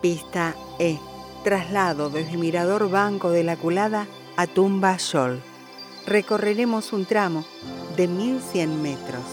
Pista E. Traslado desde Mirador Banco de la Culada a Tumba Yol. Recorreremos un tramo de 1100 metros.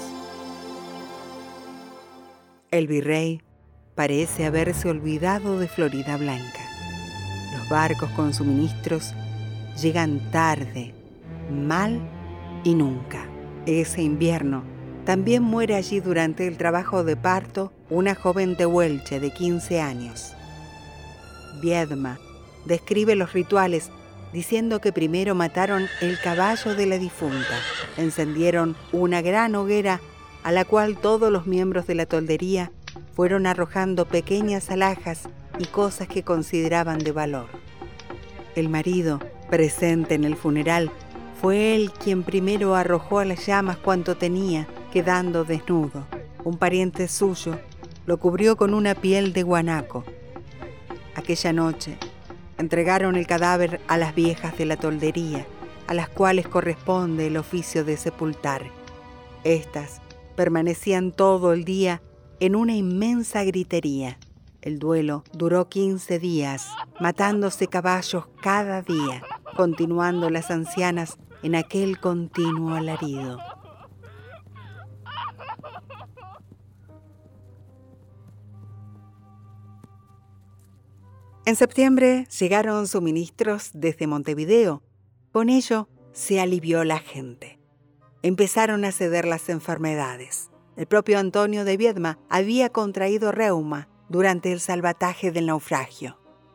El virrey parece haberse olvidado de Florida Blanca. Los barcos con suministros llegan tarde, mal y nunca. Ese invierno también muere allí durante el trabajo de parto una joven tehuelche de 15 años. Viedma describe los rituales diciendo que primero mataron el caballo de la difunta, encendieron una gran hoguera a la cual todos los miembros de la toldería fueron arrojando pequeñas alhajas y cosas que consideraban de valor. El marido, presente en el funeral, fue él quien primero arrojó a las llamas cuanto tenía, quedando desnudo. Un pariente suyo lo cubrió con una piel de guanaco. Aquella noche entregaron el cadáver a las viejas de la toldería, a las cuales corresponde el oficio de sepultar. Estas permanecían todo el día en una inmensa gritería. El duelo duró 15 días, matándose caballos cada día, continuando las ancianas en aquel continuo alarido. En septiembre llegaron suministros desde Montevideo. Con ello se alivió la gente. Empezaron a ceder las enfermedades. El propio Antonio de Viedma había contraído reuma durante el salvataje del naufragio.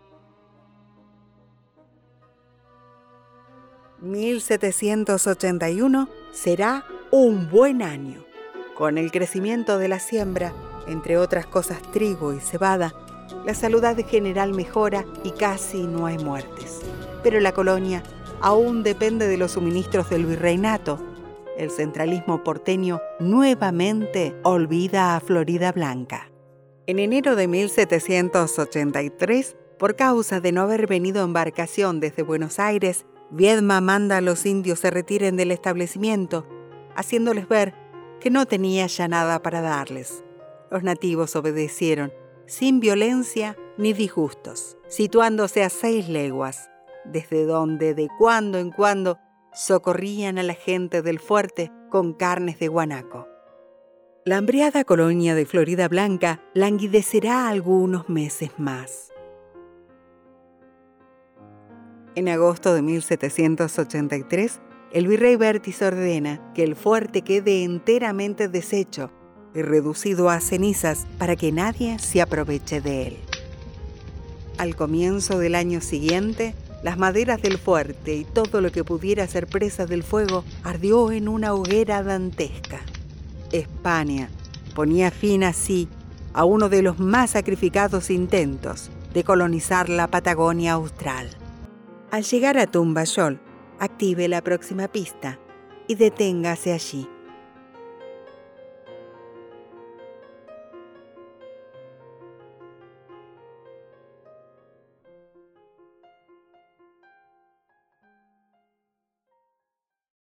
1781 será un buen año. Con el crecimiento de la siembra, entre otras cosas trigo y cebada, la salud general mejora y casi no hay muertes. Pero la colonia aún depende de los suministros del virreinato. El centralismo porteño nuevamente olvida a Florida Blanca. En enero de 1783, por causa de no haber venido embarcación desde Buenos Aires, Viedma manda a los indios se retiren del establecimiento, haciéndoles ver que no tenía ya nada para darles. Los nativos obedecieron, sin violencia ni disgustos, situándose a 6 leguas, desde donde de cuando en cuando socorrían a la gente del fuerte con carnes de guanaco. La hambriada colonia de Florida Blanca languidecerá algunos meses más. En agosto de 1783, el virrey Bertis ordena que el fuerte quede enteramente deshecho y reducido a cenizas para que nadie se aproveche de él. Al comienzo del año siguiente, las maderas del fuerte y todo lo que pudiera ser presa del fuego ardió en una hoguera dantesca. España ponía fin así a uno de los más sacrificados intentos de colonizar la Patagonia austral. Al llegar a Tumba Yol, active la próxima pista y deténgase allí.